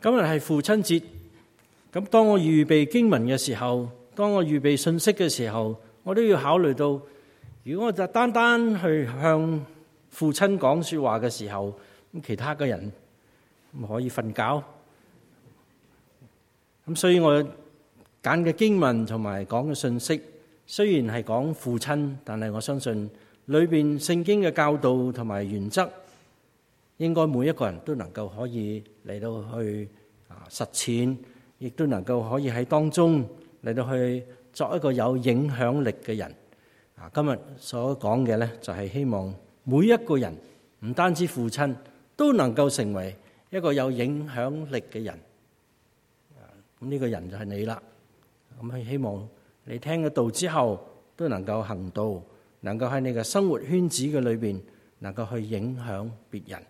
今日係父親節，咁當我預備經文嘅時候，當我預備信息嘅時候，我都要考慮到，如果我就單單去向父親講說話嘅時候，咁其他嘅人唔可以瞓覺。咁所以我揀嘅經文同埋講嘅信息，雖然係講父親，但係我相信裏邊聖經嘅教導同埋原則，應該每一個人都能夠可以嚟到去實踐，亦都能夠可以喺當中嚟到去作一個有影響力嘅人。今日所講嘅呢，就係希望每一個人，唔單止父親，都能夠成為一個有影響力嘅人。咁呢個人就係你啦。咁希望你聽咗道之後，都能夠行道，能夠喺你嘅生活圈子嘅裏邊，能夠去影響別人。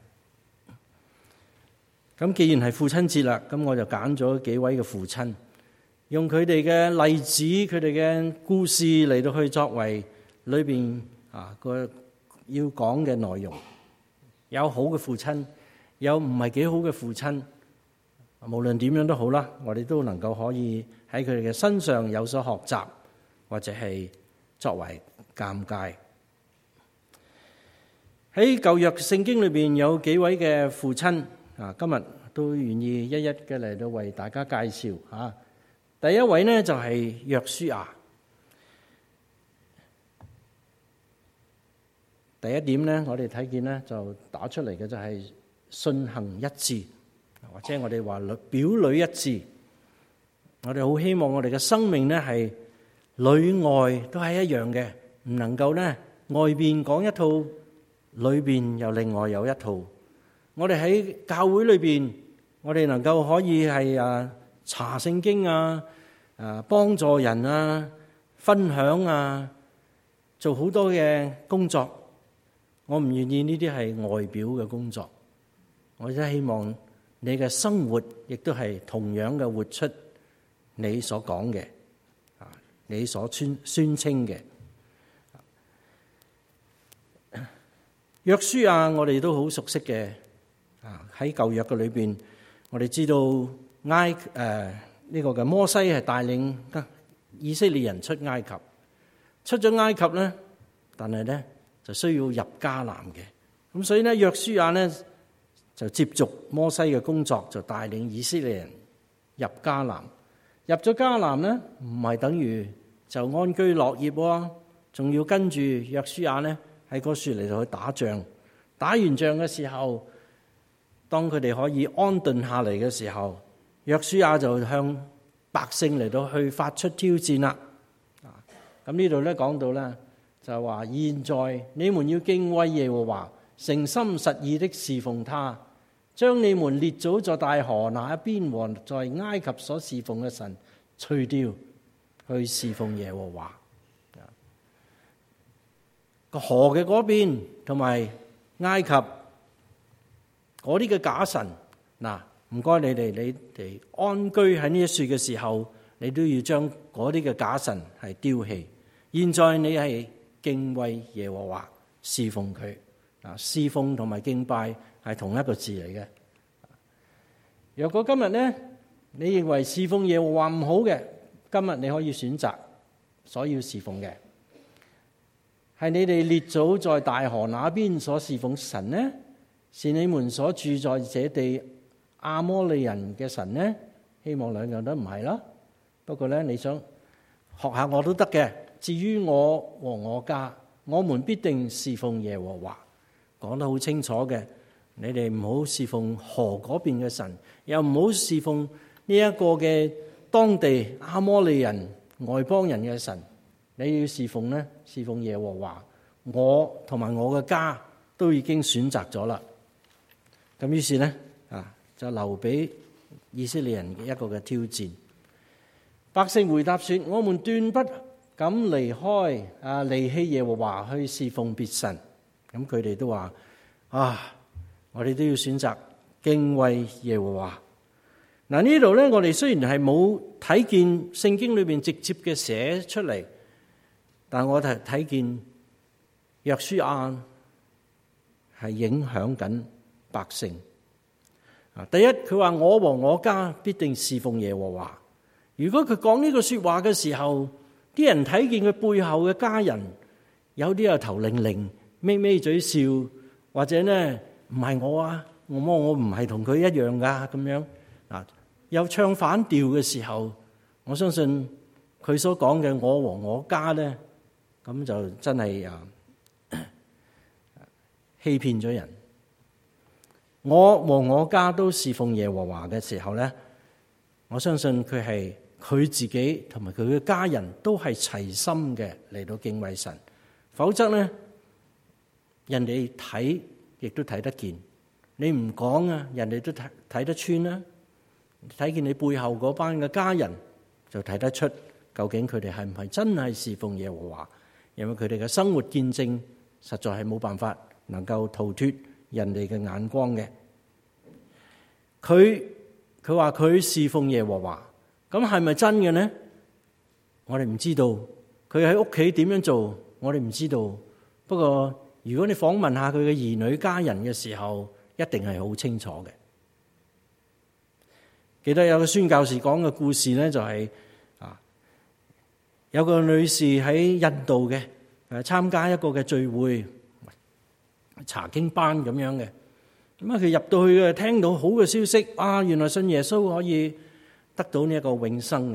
咁既然係父親節啦，咁我就揀咗幾位嘅父親，用佢哋嘅例子、佢哋嘅故事嚟到去作為裏邊個要講嘅內容。有好嘅父親，有唔係幾好嘅父親，無論點樣都好啦，我哋都能夠可以喺佢哋嘅身上有所學習，或者係作為鑑戒。喺舊約聖經裏邊有幾位嘅父親，今日都願意一一嘅嚟到為大家介紹。第一位呢，就係約書亞。第一點呢，我哋睇見呢就打出嚟嘅就係信行一致，或者我哋話表裏一致。我哋好希望我哋嘅生命呢係裏外都係一樣嘅，唔能夠呢外邊講一套，裏邊又另外有一套。我哋喺教會裏邊，我哋能夠可以係查聖經幫助人分享做好多嘅工作。我唔願意呢啲係外表嘅工作，我真係希望你嘅生活亦都係同樣嘅活出你所講嘅，你所宣稱嘅。約書亞我哋都好熟悉嘅，喺舊約嘅裏邊，我哋知道呢個嘅摩西係帶領以色列人出埃及，出咗埃及咧，但係咧就需要入迦南嘅，咁所以咧約書亞咧就接續摩西嘅工作，就帶領以色列人入迦南。入咗迦南咧，唔係等於就安居樂業喎，仲要跟住約書亞咧喺嗰處嚟到去打仗。打完仗嘅時候，當佢哋可以安頓下嚟嘅時候，約書亞就向百姓嚟到去發出挑戰啦。咁呢度咧講到咧，就係話現在你們要敬畏耶和華，誠心實意的侍奉他，將你們列祖在大河那一邊和在埃及所侍奉嘅神除掉，去侍奉耶和華。個河嘅嗰邊同埋埃及嗰啲嘅假神，唔該你哋安居喺呢一處嘅時候，你都要將嗰啲嘅假神係丟棄。現在你係敬畏耶和華，侍奉佢。侍奉同埋敬拜係同一個字嚟嘅。若果今日呢，你認為侍奉耶和華唔好嘅，今日你可以選擇所要侍奉嘅係你哋列祖在大河那邊所侍奉神呢，是你們所住在這地亞摩利人嘅神呢？希望兩樣都唔係啦。不過呢，你想學下我都得嘅。至於我和我家，我們必定侍奉耶和華。講得好清楚嘅，你哋唔好侍奉河嗰邊嘅神，又唔好侍奉呢一個嘅當地亞摩利人外邦人嘅神。你要侍奉呢，侍奉耶和華。我同埋我嘅家都已經選擇咗啦。咁於是呢，就留俾以色列人嘅一個嘅挑戰。百姓回答說：我們斷不敢離棄耶和華去侍奉別神。咁佢哋都話：我哋都要選擇敬畏耶和華。嗱，呢度咧，我哋雖然係冇睇見聖經裏邊直接嘅寫出嚟，但我哋睇見約書亞係影響緊百姓。 第一，佢話我和我家必定侍奉耶和華。如果佢講呢個說話嘅時候，啲人睇見佢背後嘅家人，有啲又頭擰擰、咪咪嘴笑，或者呢唔係我啊，我唔係同佢一樣噶咁樣啊，又唱反調嘅時候，我相信佢所講嘅我和我家咧，咁就真係欺騙咗人。我和我家都侍奉耶和華嘅時候咧，我相信佢係佢自己同埋佢嘅家人都係齊心嘅嚟到敬畏神，否則咧人哋睇亦都睇得見，你唔講啊，人哋都睇得穿啦。睇見你背後嗰班嘅家人，就睇得出究竟佢哋係唔係真係侍奉耶和華，因為佢哋嘅生活見證實在係冇辦法能夠逃脫人哋嘅眼光嘅。佢話佢侍奉耶和華，咁係咪真嘅呢？我哋唔知道。佢喺屋企點樣做，我哋唔知道。不過如果你訪問下佢嘅兒女家人嘅時候，一定係好清楚嘅。記得有個宣教士講嘅故事咧，就係有個女士喺印度嘅參加一個嘅聚會查經班咁樣嘅，咁佢入到去聽到好嘅消息，原來信耶穌可以得到呢一個永生嘅。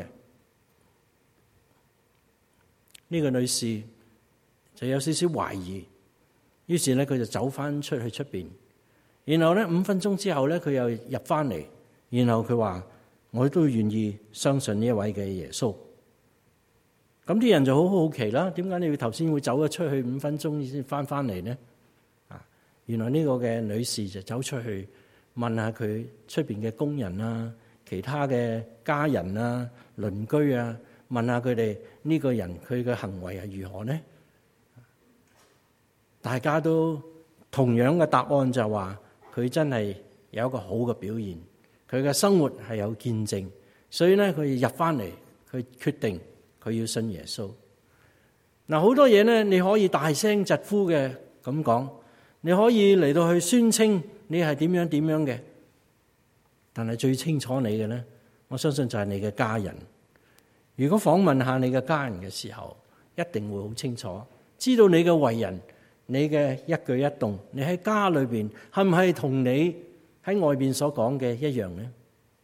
呢個女士就有少少懷疑，於是咧佢就走翻出去出邊，然後咧5分鐘之後咧佢又入翻嚟，然後佢話我都願意相信呢一位嘅耶穌。咁啲人就好好奇啦，點解你頭先會走咗出去5分鐘先翻嚟呢？原來呢個嘅女士就走出去問下佢出邊嘅工人啊、其他嘅家人啊、鄰居啊，問下佢哋呢個人佢嘅行為係如何呢？大家都同樣嘅答案就話佢真係有一個好嘅表現，佢嘅生活係有見證，所以咧佢入翻嚟，佢決定佢要信耶穌。嗱，好多嘢咧你可以大聲疾呼嘅咁講，你可以嚟到去宣稱你係點樣點樣嘅，但係最清楚你嘅咧，我相信就係你嘅家人。如果訪問下你嘅家人嘅時候，一定會好清楚，知道你嘅為人，你嘅一舉一動，你喺家裏邊係唔係同你喺外邊所講嘅一樣呢？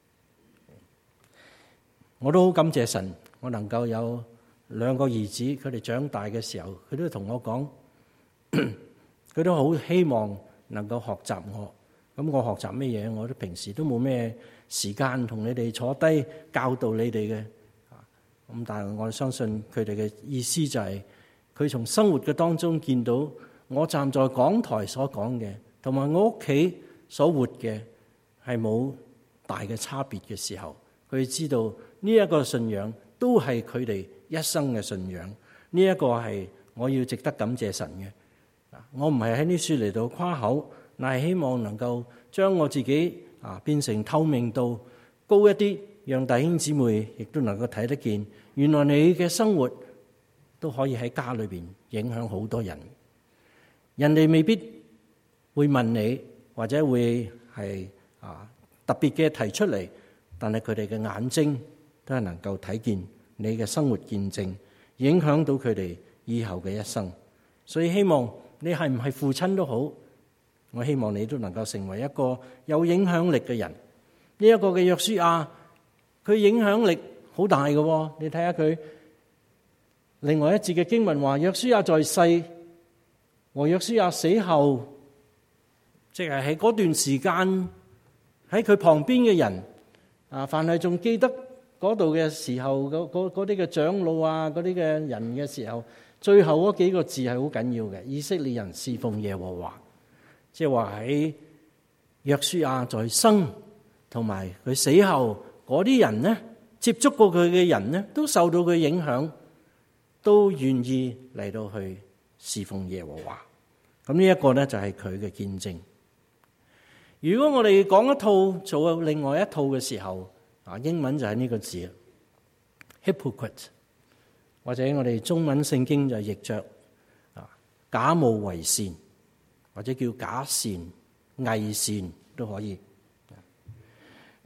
我都好感謝神，我能夠有2個兒子，佢哋長大嘅時候，佢都同我講，佢都好希望能夠學習我。咁我學習咩嘢？我都平時都冇咩時間同你哋坐低教導你哋嘅。咁但係我相信佢哋嘅意思就係，佢從生活嘅當中見到我站在講台所講嘅，同埋我屋企所活嘅係冇大嘅差別嘅時候，佢知道呢一個信仰都係佢哋一生嘅信仰。呢一個係我要值得感謝神嘅。我唔係喺呢書嚟到誇口，但係希望能夠將我自己變成透明度高一啲，讓弟兄姊妹亦都能夠睇得見，原來你嘅生活都可以喺家裏邊影響好多人。人哋未必會問你，或者會係特別嘅提出嚟，但係佢哋嘅眼睛都係能夠睇見你嘅生活見證，影響到佢哋以後嘅一生。所以希望你係唔係父親都好，我希望你都能夠成為一個有影響力嘅人。呢一個嘅約書亞，佢影響力好大嘅。你睇下佢另外一節嘅經文話，約書亞在世和約書亞死後，即係喺嗰段時間喺佢旁邊嘅人凡係仲記得嗰度嘅時候，嗰啲嘅長老嗰啲嘅人嘅時候，最後嗰幾個字係好緊要嘅。以色列人侍奉耶和華，即係話喺約書亞在生同埋佢死後嗰啲人呢，接觸過佢嘅人呢，都受到佢影響，都願意嚟到去侍奉耶和華。咁呢一個呢，就係佢嘅見證。如果我哋講一套做另外一套嘅時候，英文就係呢個字 hypocrite， 或者我哋中文聖經就譯着假冒為善，或者叫假善偽善都可以。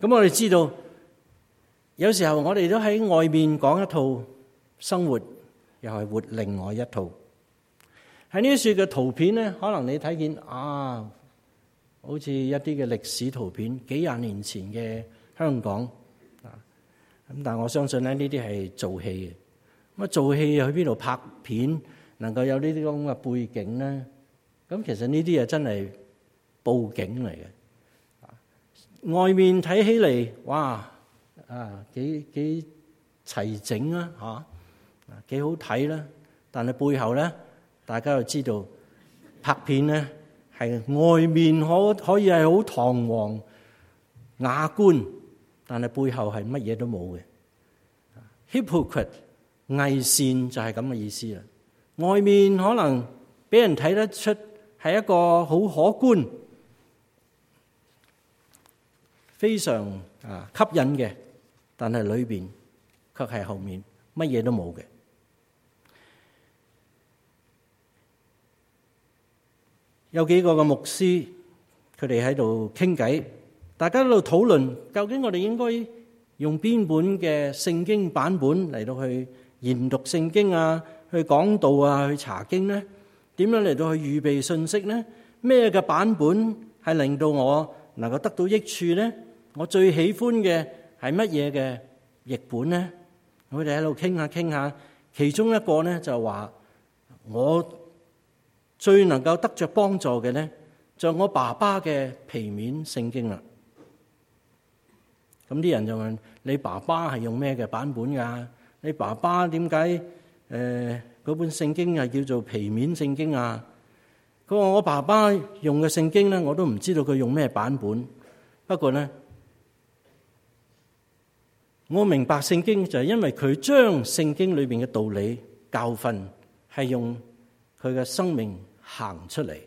咁我哋知道，有時候我哋都喺外面講一套生活，又係活另外一套。喺呢處嘅圖片咧，可能你睇見啊，好似一啲嘅歷史圖片，幾廿年前嘅香港啊。咁但係我相信咧，呢啲係做戲嘅。咁啊，做戲又去邊度拍片，能夠有呢啲咁嘅背景咧？咁其實呢啲嘢真係佈景嚟嘅。外面睇起嚟，哇啊，幾齊整啊，嚇，幾好睇啦。但係背後咧，大家就知道拍片咧係外面可以係好堂皇雅觀，但係背後係乜嘢都冇嘅。Hypocrite 偽善就係咁嘅意思啦。外面可能俾人睇得出係一個好可觀、非常吸引嘅，但係裏邊卻係後面乜嘢都冇嘅。有幾個嘅牧師，佢哋喺度傾偈，大家喺度討論究竟我哋應該用邊本嘅聖經版本嚟到去研讀聖經啊，去講道啊，去查經呢？點樣嚟到去預備信息呢？咩嘅版本係令到我能夠得到益處呢？我最喜歡嘅係乜嘢嘅譯本呢？我哋喺度傾下，其中一個呢就話我最能夠得着幫助嘅呢，就係我爸爸嘅皮面聖經啦。咁啲人就問：你爸爸係用咩嘅版本㗎？你爸爸點解嗰本聖經係叫做皮面聖經啊？佢話：我爸爸用嘅聖經呢，我都唔知道佢用咩版本。不過呢，我明白聖經就係因為佢將聖經裏邊嘅道理教訓係用佢嘅生命行出嚟，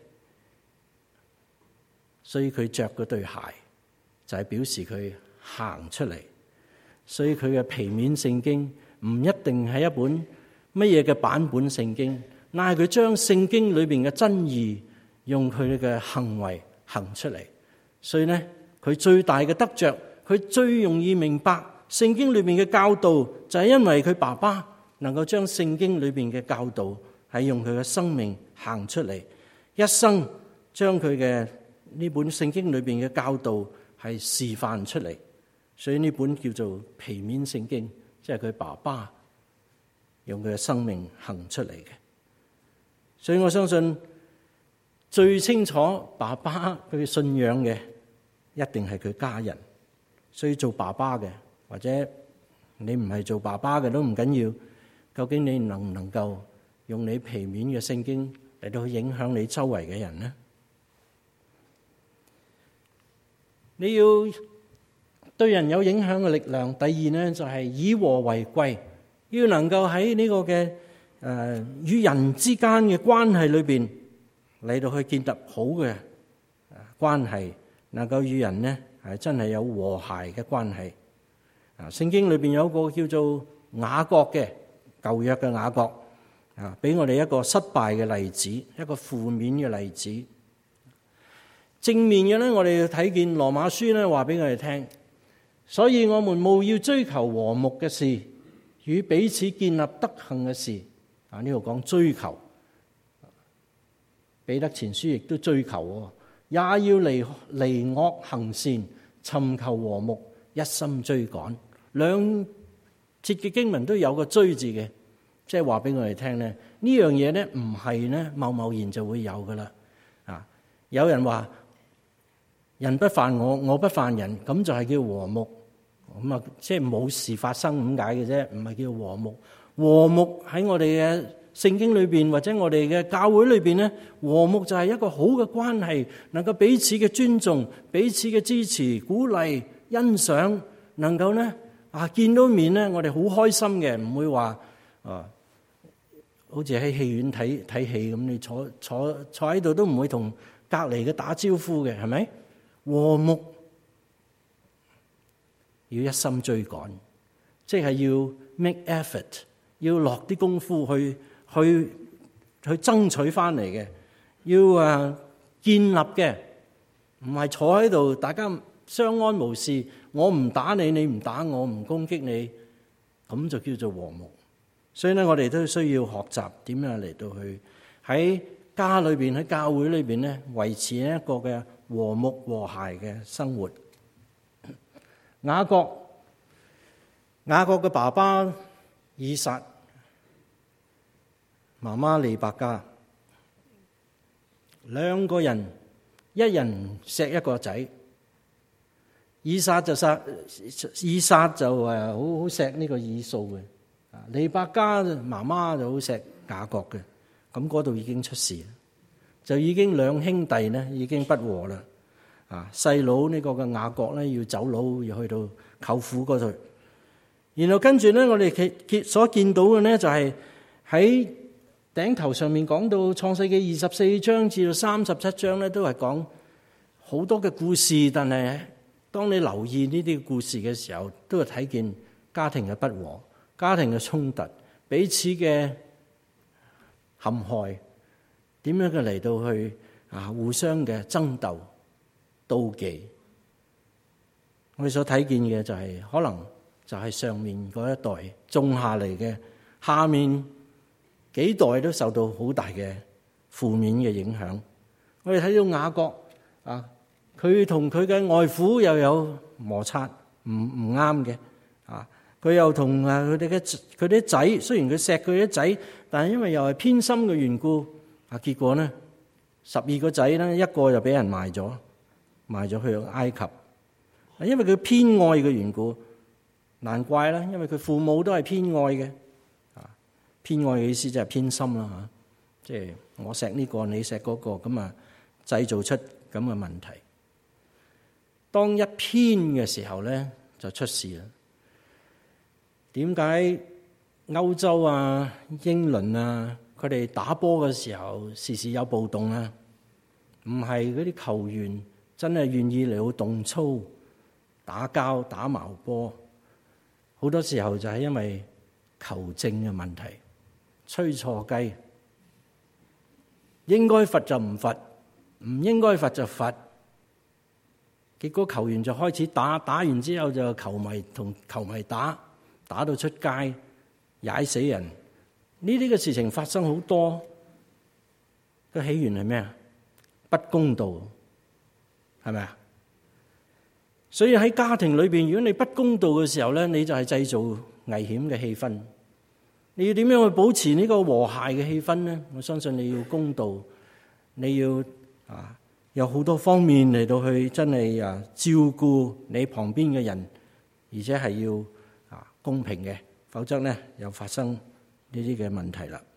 所以佢着嗰對鞋就係表示佢行出嚟。所以佢嘅皮面聖經唔一定係一本乜嘢嘅版本聖經，乃係佢將聖經裏邊嘅真義用佢嘅行為行出嚟。所以呢，佢最大嘅得着，佢最容易明白聖經裏邊嘅教導，就係因為佢爸爸能夠將聖經裏邊嘅教導係用佢嘅生命行出嚟，一生將佢嘅呢本聖經裏邊嘅教導係示範出嚟。所以呢本叫做皮面聖經，即係佢爸爸用佢嘅生命行出嚟嘅。所以我相信最清楚爸爸佢嘅信仰嘅，一定係佢家人。所以做爸爸嘅，或者你唔係做爸爸嘅都唔緊要，究竟你能唔能夠用你皮面嘅聖經嚟到去影響你周圍嘅人呢？你要對人有影響嘅力量。第二呢，就係以和為貴，要能夠喺呢個嘅與人之間嘅關係裏邊嚟到去建立好嘅關係，能夠與人呢係真係有和諧嘅關係。聖經裏邊有一個叫做雅各嘅舊約嘅雅各俾我哋一個失敗嘅例子，一個負面嘅例子。正面嘅呢，我哋要睇見羅馬書呢話俾我哋聽。所以我們務要追求和睦嘅事，與彼此建立德行嘅事。呢度講追求，彼得前書亦都追求，也要離惡行善，尋求和睦，一心追趕。兩節嘅經文都有個追字嘅，即係話俾我哋聽咧，呢樣嘢咧唔係咧貿貿然就會有噶啦。有人話人不犯我，我不犯人，咁就係叫和睦。咁啊，即係冇事發生咁解嘅啫，唔係叫和睦。和睦喺我哋嘅聖經裏邊，或者我哋嘅教會裏邊咧，和睦就係一個好嘅關係，能夠彼此嘅尊重、彼此嘅支持、鼓勵、欣賞，能夠咧見到面咧，我哋好開心嘅，唔會話好似喺戲院睇戲咁，你坐喺度都唔會同隔籬嘅打招呼嘅，係咪？和睦要一心追趕，即係要 make effort， 要落啲功夫去爭取翻嚟嘅，要建立嘅，唔係坐喺度大家相安無事，我唔打你，你唔打我，唔攻擊你，咁就叫做和睦。所以咧，我哋都需要學習點樣嚟到去喺家裏邊、喺教會裏邊咧，維持一個嘅和睦和諧嘅生活。雅各嘅爸爸以撒，媽媽利百加，兩個人一人錫一個仔。以撒就好錫呢個以掃嘅，利百加媽媽就好錫雅各嘅。咁嗰度已經出事，就已經兩兄弟呢已經不和啦。細佬呢個嘅雅各呢要走佬，要去到舅父嗰度。然後跟住呢，我哋所見到嘅呢就係喺頂頭上面講到創世記24章至到37章呢，都係講好多嘅故事。但係當你留意呢啲故事嘅時候，都係睇見家庭嘅不和、家庭嘅衝突、彼此嘅陷害，點樣嘅嚟到去互相嘅爭鬥、妒忌。我哋所睇見嘅就係可能就係上面嗰一代種下嚟嘅，下面幾代都受到好大嘅負面嘅影響。我哋睇到雅各佢同佢嘅外父又有摩擦，唔啱嘅。佢又同佢啲仔，雖然佢錫佢啲仔，但係因為又係偏心嘅緣故，結果呢12個仔呢，一個就俾人賣咗去埃及。因為佢偏愛嘅緣故，難怪啦，因為佢父母都係偏愛嘅。偏愛嘅意思就係偏心啦，即係我錫呢個，你錫嗰個，咁啊製造出咁嘅問題。當一偏嘅時候咧，就出事啦。點解歐洲英倫佢哋打波嘅時候時時有暴動啊？唔係嗰啲球員真係願意嚟到動粗、打交、打矛波，好多時候就係因為球證嘅問題，吹錯雞，應該罰就唔罰，唔應該罰就罰。結果球員就開始打完之後就球迷同球迷打到出街，踩死人。呢啲嘅事情發生好多，個起源係咩啊？不公道，係咪啊？所以喺家庭裏邊，如果你不公道嘅時候咧，你就係製造危險嘅氣氛。你要點樣去保持呢個和諧嘅氣氛咧？我相信你要公道，你要有好多方面嚟到去真係照顧你旁邊嘅人，而且係要公平嘅，否則咧又發生呢啲嘅問題啦。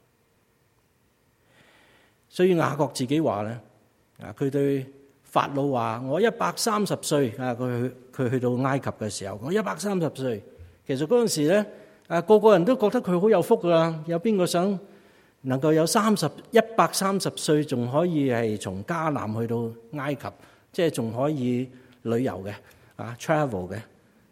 所以雅各自己話咧，佢對法老話：我130歲佢去到埃及嘅時候，我130歲。其實嗰陣時咧，個個人都覺得佢好有福噶啦。有邊個想能夠有130歲仲可以係從迦南去到埃及，即係仲可以旅遊嘅travel 嘅？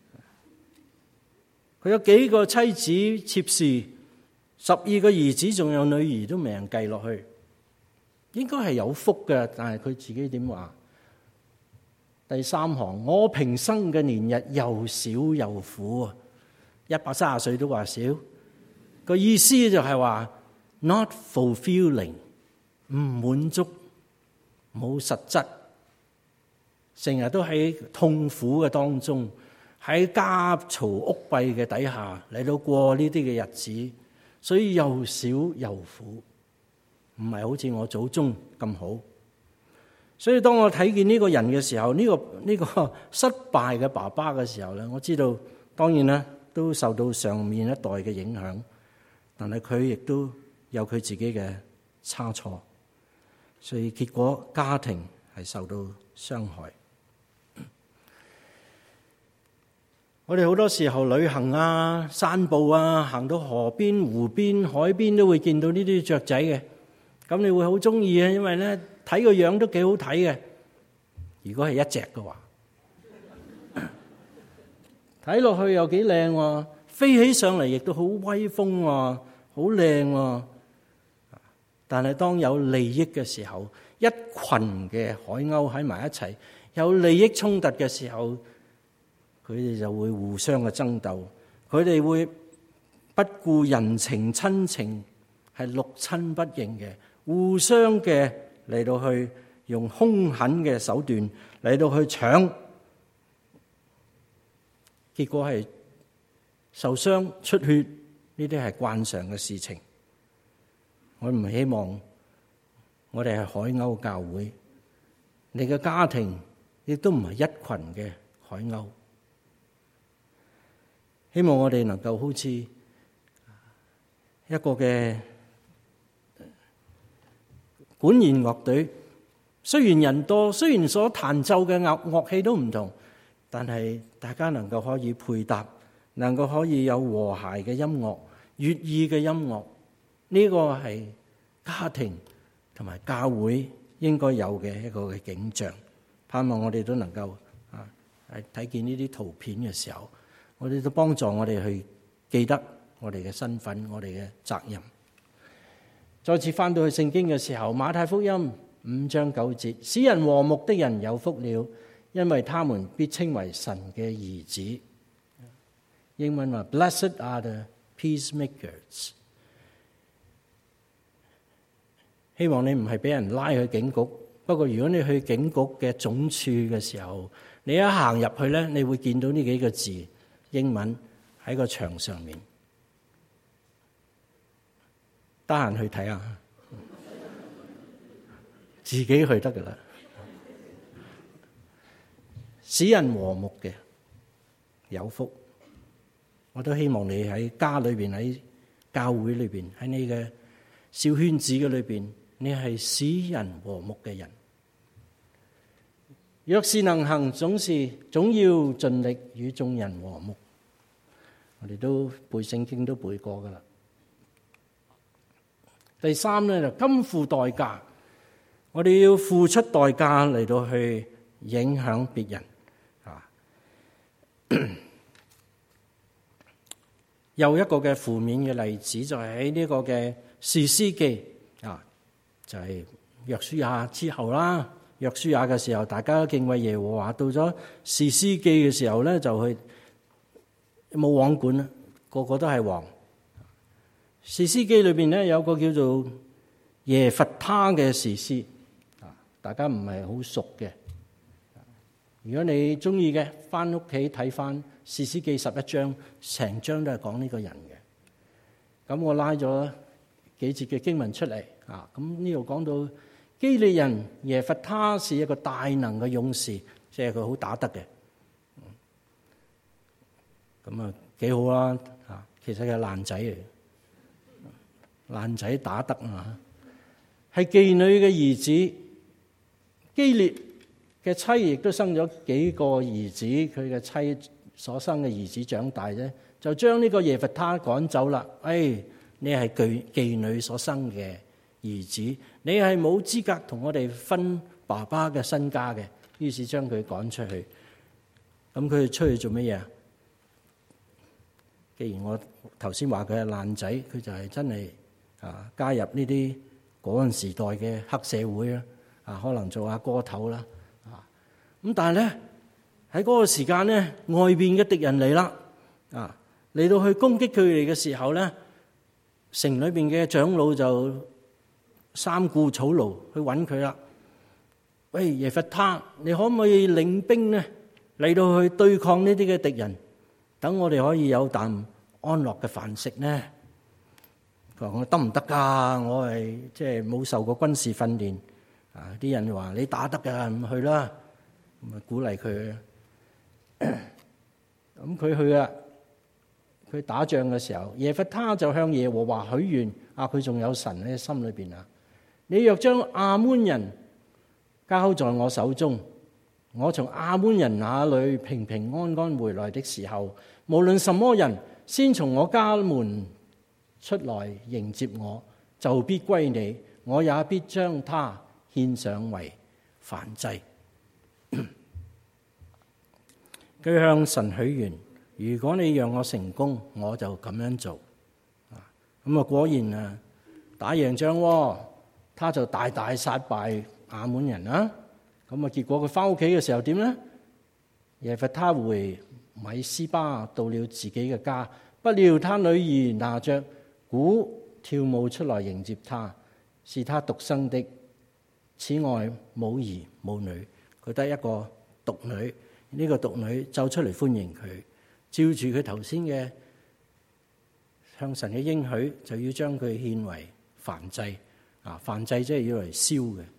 佢有幾個妻子妾侍，12個兒子，仲有女兒都未人計落去，應該係有福嘅。但係佢自己點話？第3行，我平生嘅年日又少又苦，130歲都話少，個意思就係話 not fulfilling， 唔滿足，冇實質，成日都喺痛苦嘅當中，喺家嘈屋閉嘅底下嚟到過呢啲嘅日子，所以又少又苦，唔係好似我祖宗咁好。所以當我睇見呢個人嘅時候，呢個失敗嘅爸爸嘅時候咧，我知道當然咧都受到上面一代嘅影響，但係佢亦都有佢自己嘅差錯，所以結果家庭係受到傷害。我哋好多時候旅行散步行到河邊、湖邊、海邊都會見到呢啲雀仔嘅，咁你會好中意因為咧睇個樣都幾好睇嘅。如果係一隻嘅話，睇落去又幾靚喎，飛起上嚟亦都好威風喎，好靚喎。但係當有利益嘅時候，一群嘅海鷗喺埋一齊， 有利益衝突嘅時候，佢哋就會互相嘅爭鬥，佢哋會不顧人情親情，係六親不認嘅，互相嘅嚟到去用兇狠嘅手段嚟到去搶，結果係受傷出血，呢啲係慣常嘅事情。我唔希望我哋係海鷗教會，你嘅家庭亦都唔係一群嘅海鷗。希望我哋能夠好似一個嘅管弦樂隊，雖然人多，雖然所彈奏嘅樂器都唔同，但係大家能夠可以配搭，能夠可以有和諧嘅音樂、悅意嘅音樂，呢個係家庭同埋教會應該有嘅一個嘅景象。盼望我哋都能夠睇見呢啲圖片嘅時候，我哋都幫助我哋去記得我哋嘅身份、我哋嘅責任。再次翻到去聖經嘅時候，馬太福音5章9節，使人和睦的人有福了，因為他們必稱為神嘅兒子。英文話 Blessed are the peacemakers。希望你唔係俾人拉去警局，不過如果你去警局嘅總處嘅時候，你一行入去咧，你會見到呢幾個字，英文喺個牆上面，得閒去睇下，自己去得噶啦。使人和睦嘅有福，我都希望你喺家裏邊、喺教會裏邊、喺你嘅小圈子嘅裏邊，你係使人和睦嘅人。若是能行，總要盡力與眾人和睦。我哋都背聖經都背過噶啦。第三咧，就甘付代價，我哋要付出代價嚟到去影響別人。又一個嘅負面嘅例子就係喺呢個嘅士師記就係約書亞之後啦。約書亞嘅時候，大家都敬畏耶和華。到咗士師記嘅時候咧，就去冇王管啦，個個都係王。士師記裏邊咧有個叫做耶弗他嘅士師，大家唔係好熟嘅。如果你中意嘅，翻屋企睇翻士師記11章，成章都係講呢個人嘅。咁我拉咗幾節嘅經文出嚟咁呢度講到基利人耶弗他是一個大能嘅勇士，即係佢好打得嘅。咁幾好啦其實係爛仔嚟，爛仔打得係妓女嘅兒子。基列嘅妻亦都生咗幾個兒子，佢嘅妻所生嘅兒子長大啫，就將呢個耶弗他趕走啦。你係妓女所生嘅兒子，你係冇資格同我哋分爸爸嘅身家嘅，於是將佢趕出去。咁佢出去做乜嘢？既然我頭先話佢係爛仔，佢就係真係加入呢啲嗰陣時代嘅黑社會啦，可能做下歌頭啦。咁但係咧喺嗰個時間咧，外邊嘅敵人嚟啦，嚟到去攻擊佢哋嘅時候咧，城裏邊嘅長老就三顧草廬去揾佢啦。喂，耶弗他，你可唔可以領兵咧嚟到去對抗呢啲嘅敵人，等我哋可以有啖安樂嘅飯食呢？佢話我得唔得噶？我係即係冇受過軍事訓練。啲人話你打得噶，唔去啦。咁鼓勵佢。咁佢去啦。佢打仗嘅時候，耶弗他就向耶和華許願。佢仲有神喺心裏邊。你若將亞捫人交在我手中，我從亞捫人那裏平平安安回來的時候，無論什麼人先從我家門出來迎接我，就必歸你，我也必將他獻上為燔祭。佢向神許願，如果你讓我成功，我就咁樣做。咁果然打贏仗，他就大大殺敗亞捫人啦。 咁啊，結果佢翻屋企嘅時候點咧？耶弗他回米斯巴，到了自己嘅家，不料他女兒拿着鼓跳舞出來迎接他，是他獨生的，此外冇兒冇女，佢得一個獨女。呢個獨女走出嚟歡迎佢，照住佢頭先嘅向神嘅應許，就要將佢獻為燔祭。燔祭即係要嚟燒嘅。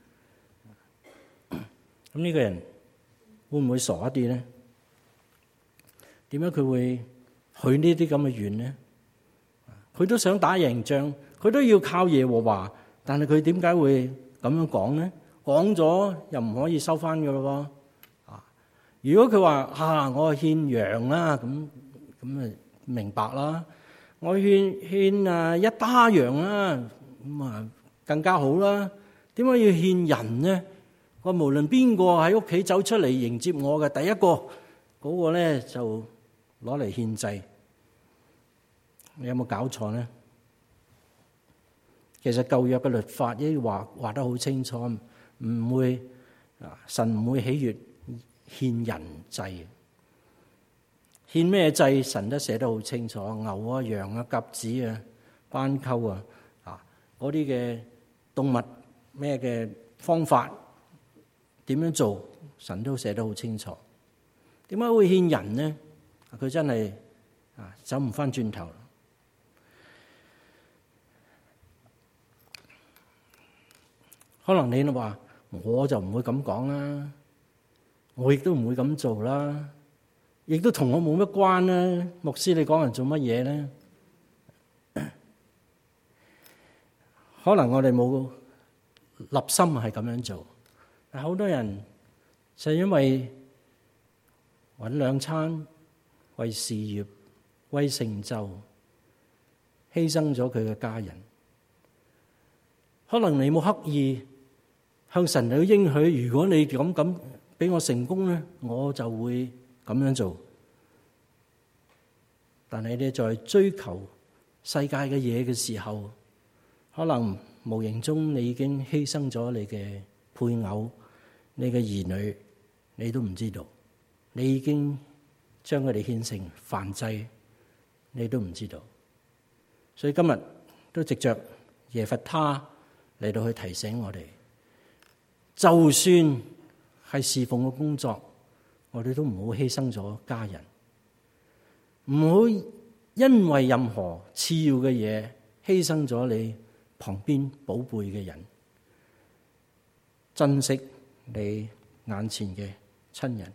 咁呢個人會唔會傻一啲咧？點解佢會許呢啲咁嘅願呢？佢都想打贏仗，佢都要靠耶和華，但係佢點解會咁樣講呢？講咗又唔可以收翻㗎咯喎。如果佢話我獻羊啦，咁啊明白啦。我獻一打羊啦，咁啊更加好啦。點解要獻人呢？我無論邊個喺屋企走出嚟迎接我嘅第一個嗰個咧，就攞嚟獻祭。你有冇搞錯呢？其實舊約嘅律法已經話得好清楚，唔會神唔會喜悅獻人祭。獻咩祭？神都寫得好清楚，牛啊、羊啊、鴿子啊、斑鳩啊，嗰啲嘅動物咩嘅方法點樣做，神都寫得好清楚。點解會獻人呢？佢真係走唔翻轉頭。可能你話我就唔會咁講啦，我亦都唔會咁做啦，亦都同我冇乜關啦。牧師，你講人做乜嘢咧？可能我哋冇立心係咁樣做，但好多人就因為搵兩餐、為事業、為成就，犧牲咗佢嘅家人。可能你冇刻意向神去應許，如果你咁俾我成功咧，我就會咁樣做。但係你在追求世界嘅嘢嘅時候，可能無形中你已經犧牲咗你嘅配偶、你嘅兒女，你都唔知道。你已經將佢哋獻成燔祭，你都唔知道。所以今日都藉着耶弗他嚟到去提醒我哋，就算係侍奉嘅工作，我哋都唔好犧牲咗家人，唔好因為任何次要嘅嘢犧牲咗你旁邊寶貝嘅人。珍惜你眼前嘅親人。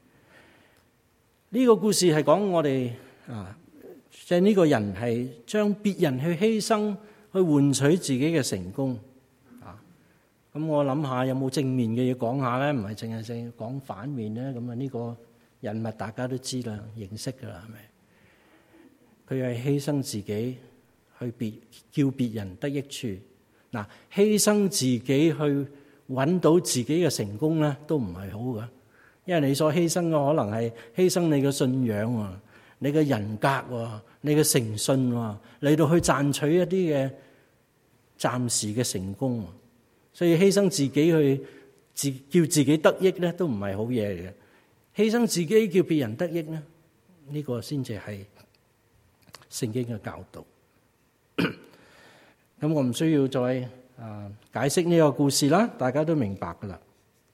呢個故事係講我哋即係呢個人係將別人去犧牲去換取自己嘅成功。咁我諗下有冇正面嘅嘢講下咧？唔係淨係講反面咧。咁啊呢個人物大家都知啦，認識噶啦，係咪？佢係犧牲自己去叫別人得益處。嗱，犧牲自己去揾到自己嘅成功咧，都唔係好噶。因為你所犧牲嘅可能係犧牲你嘅信仰啊，你嘅人格啊，你嘅誠信啊，嚟到去賺取一啲嘅暫時嘅成功。所以犧牲自己去叫自己得益咧，都唔係好嘢嚟嘅。犧牲自己叫別人得益咧，呢個先至係聖經嘅教導。咁我唔需要再解釋呢個故事啦，大家都明白噶啦。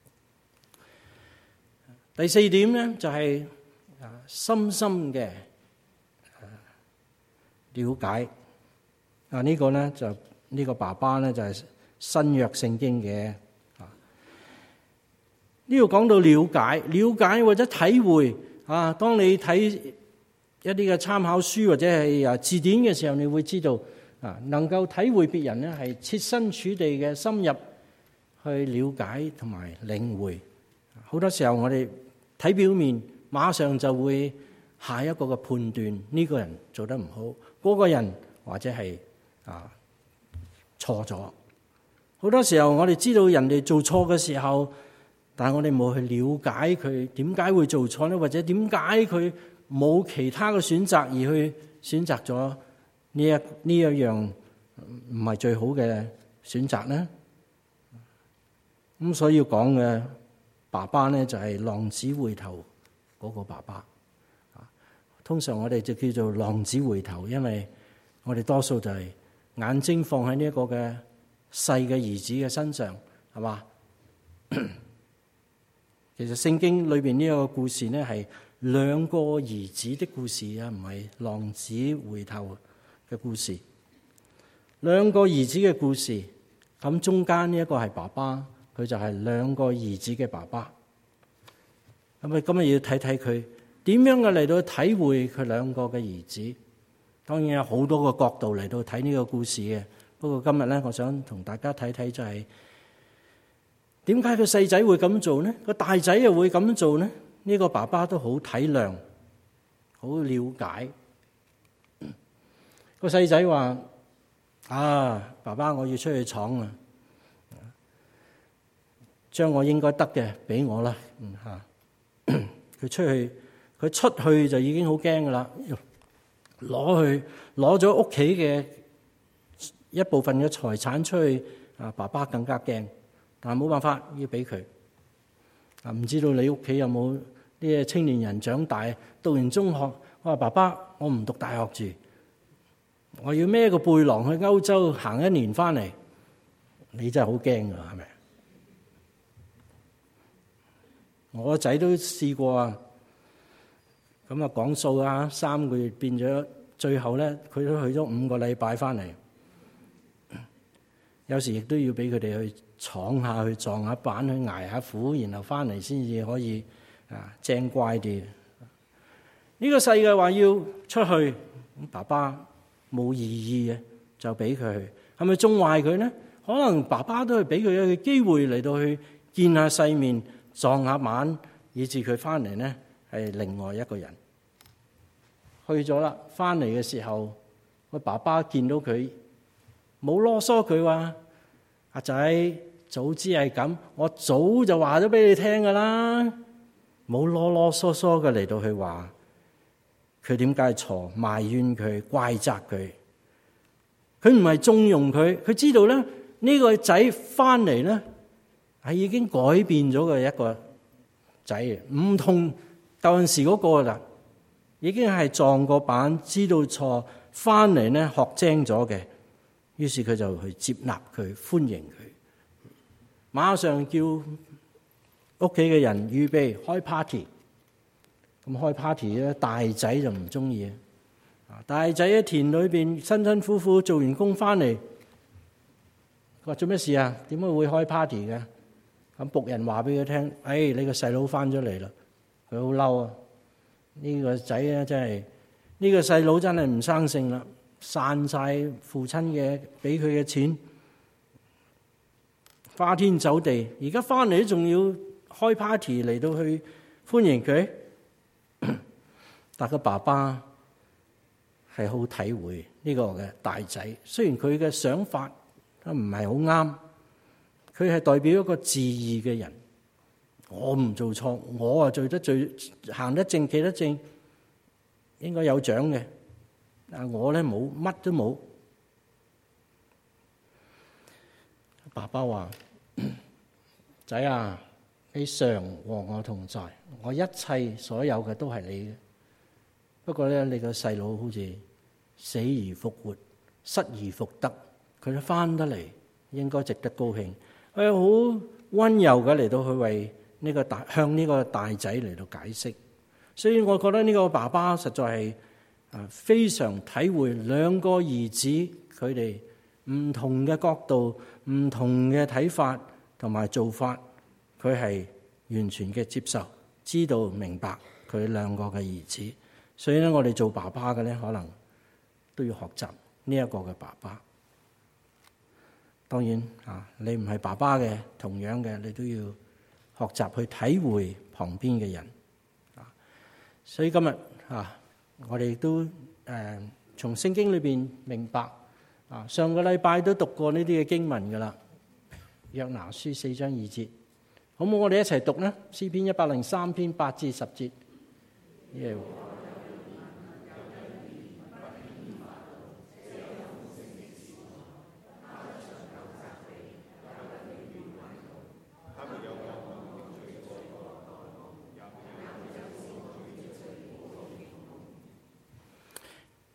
第四點咧就係深深嘅了解。呢個咧就呢個爸爸咧就係新約聖經嘅。呢度講到了解或者體會。當你睇一啲嘅參考書或者係字典嘅時候，你會知道能夠體會別人咧係設身處地嘅深入去了解同埋領會。好多時候我哋睇表面，馬上就會下一個嘅判斷，呢個人做得唔好，嗰個人或者係錯咗。好多時候我哋知道人哋做錯嘅時候，但係我哋冇去了解佢點解會做錯咧，或者點解佢冇其他嘅選擇而去選擇咗呢一樣唔係最好嘅選擇咧。咁所以要講嘅爸爸咧就係浪子回頭嗰個爸爸。通常我哋就叫做浪子回頭，因為我哋多數就係眼睛放喺呢一個嘅細嘅兒子嘅身上，係嘛？其實聖經裏邊呢個故事呢係兩個兒子的故事啊，唔係浪子回頭嘅故事。兩個兒子嘅故事，咁中間呢一個係爸爸，佢就係兩個兒子嘅爸爸。咁啊，今日要睇睇佢點樣嘅嚟到體會佢兩個嘅兒子。當然有好多個角度嚟到睇呢個故事嘅。不過今日咧，我想同大家睇睇就係點解個細仔會咁做呢？個大仔又會咁做呢？呢個爸爸都好體諒，好了解。個細仔話：爸爸，我要出去闖啊！將我應該得嘅俾我啦。佢出去就已經好驚噶啦，攞咗屋企嘅一部分嘅財產出去，爸爸更加驚。但係冇辦法，要俾佢。唔知道你屋企有冇啲青年人長大，讀完中學，我話爸爸，我唔讀大學住，我要孭個背囊去歐洲行一年翻嚟。你真係好驚噶，係咪？我個仔都試過啊，咁啊講數啊，3個月變咗，最後咧佢都去咗5個禮拜翻嚟。有時亦都要俾佢哋去闖下，去撞下板，去捱下苦，然後翻嚟先至可以正乖啲。呢個細嘅話要出去，爸爸冇異議嘅，就俾佢去。係咪縱壞佢呢？可能爸爸都係俾佢一個機會嚟到去見下世面，撞下板，以至佢翻嚟呢係另外一個人。去咗啦，翻嚟嘅時候，個爸爸見到佢冇囉嗦，佢話：阿仔，早知係咁，我早就話咗俾你聽噶啦。冇囉囉嗦嗦嘅嚟到去話佢點解錯，埋怨佢，怪責佢。佢唔係縱容佢，佢知道咧呢個仔翻嚟咧係已經改變咗嘅一個仔，唔同舊陣時嗰個啦，已經係撞過板，知道錯，翻嚟咧學精咗嘅。於是佢就去接納佢，歡迎佢，馬上叫屋企嘅人預備開 party。咁開 party 咧，大仔就唔中意啊！大仔喺田裏邊辛辛苦苦做完工翻嚟，佢話做咩事啊？點解會開 party 嘅？咁僕人話俾佢聽：你個細佬翻咗嚟啦！佢好嬲啊！呢個仔咧真係，呢個細佬真係唔生性啦！散晒父親嘅俾佢嘅錢，花天酒地，而家翻嚟仲要開 party 嚟到去歡迎佢。但個爸爸係好體會呢個嘅大仔，雖然佢嘅想法都唔係好啱，佢係代表一個自義嘅人。我唔做錯，我啊做得最行得正企得正，應該有獎嘅。但我咧冇，乜都冇。爸爸話：仔啊，你常和我同在，我一切所有嘅都係你嘅。不過咧，你個細佬好似死而復活，失而復得，佢都翻得嚟，應該值得高興。佢好溫柔嘅嚟到去為呢個向呢個大仔嚟到解釋。所以我覺得呢個爸爸實在係非常體會兩個兒子佢哋唔同嘅角度、唔同嘅睇法同埋做法，佢係完全嘅接受，知道明白佢兩個嘅兒子。所以咧，我哋做爸爸嘅咧，可能都要學習呢一個嘅爸爸。當然你唔係爸爸嘅，同樣嘅你都要學習去體會旁邊嘅人。所以今日我哋都從聖經裏邊明白上個禮拜都讀過呢啲嘅經文噶啦，約拿書4章2節，好唔好？我哋一齊讀呢？詩篇103篇8至10節。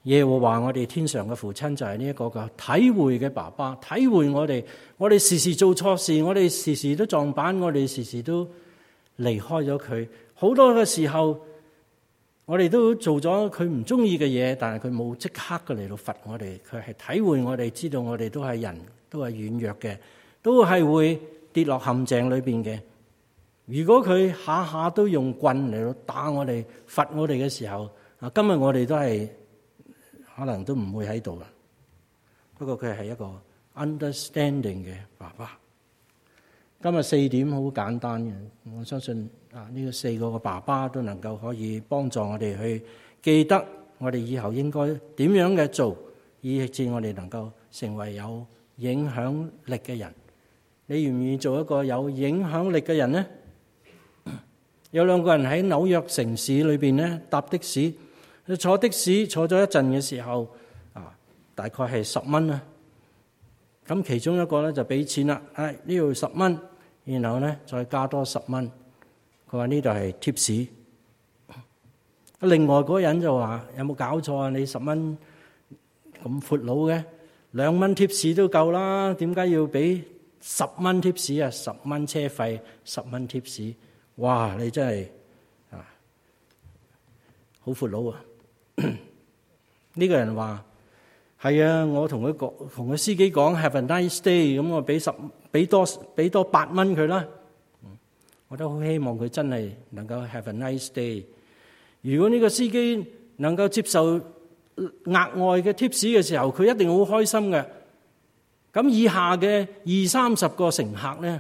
耶和華我哋天上嘅父親就係呢一個嘅體會嘅爸爸，體會我哋時時做錯事，我哋時時都撞板，我哋時時都離開咗佢。好多嘅時候，我哋都做咗佢唔中意嘅嘢，但係佢冇即刻嘅嚟到罰我哋，佢係體會我哋，知道我哋都係人，都係軟弱嘅，都係會跌落陷阱裏邊嘅。如果佢下下都用棍嚟到打我哋、罰我哋嘅時候，今日我哋都係可能都唔會喺度啦。不過佢係一個 understanding 嘅爸爸。今日4點好簡單嘅，我相信呢個4個嘅爸爸都能夠可以幫助我哋去記得我哋以後應該點樣嘅做，以致我哋能夠成為有影響力嘅人。你願唔願意做一個有影響力嘅人呢？有兩個人喺紐約城市裏邊咧搭的士，坐的士坐咗一陣嘅時候，大概係10蚊啦。咁其中一個咧就俾錢啦，呢度10蚊，然後咧再加多10蚊。佢話呢度係貼士。另外嗰個人就話：有冇搞錯啊？你10蚊咁闊佬嘅，2蚊貼士都夠啦，點解要俾10蚊貼士啊？10蚊車費，10蚊貼士。哇！你真係好闊佬啊！呢個人話：係啊，我同個司機講 Have a nice day， 咁我俾多8蚊佢啦。我都好希望佢真係能夠 Have a nice day。如果呢個司機能夠接受額外嘅 tips 嘅時候，佢一定好開心嘅。咁以下嘅20-30個乘客咧，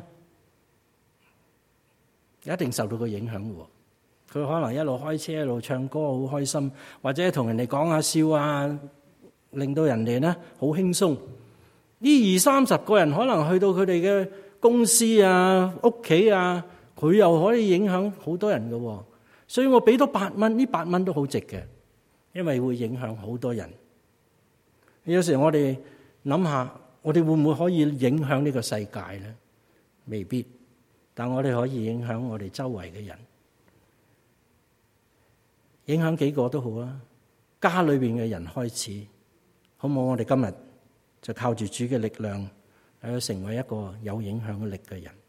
一定受到個影響嘅。佢可能一路開車一路唱歌，好開心，或者同人哋講下笑啊，令到人哋咧好輕鬆。呢20-30個人可能去到佢哋嘅公司啊、屋企啊，佢又可以影響好多人嘅。所以我俾多8蚊，呢8蚊都好值嘅，因為會影響好多人。有時我哋諗下，我哋會唔會可以影響呢個世界咧？未必。但我哋可以影響我哋周圍嘅人，影響幾個都好啊。家裏邊嘅人開始，好唔好？我哋今日就靠住主嘅力量，嚟到成為一個有影響力嘅人。